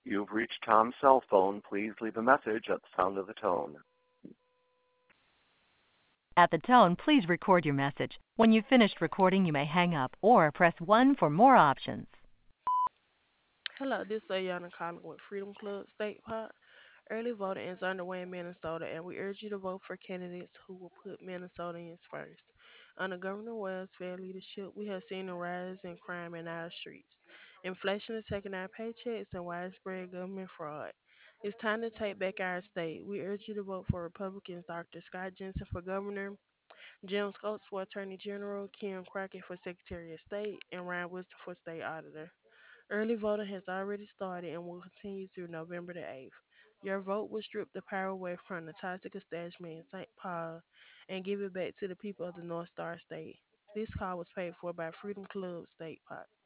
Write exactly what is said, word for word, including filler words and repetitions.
You've reached Tom's cell phone. Please leave a message at the sound of the tone. At the tone, please record your message. When you've finished recording, you may hang up or press one for more options. Hello, this is Ayana calling with Freedom Club State Pot. Early voting is underway in Minnesota, and we urge you to vote for candidates who will put Minnesotans first. Under Governor Wells' fair leadership, we have seen a rise in crime in our streets. Inflation is taking our paychecks and widespread government fraud. It's time to take back our state. We urge you to vote for Republicans Doctor Scott Jensen for governor, Jim Scopes for Attorney General, Kim Crockett for Secretary of State, and Ryan Wisdom for State Auditor. Early voting has already started and will continue through November the eighth. Your vote will strip the power away from the toxic establishment in Saint Paul and give it back to the people of the North Star State. This call was paid for by Freedom Club State Pot.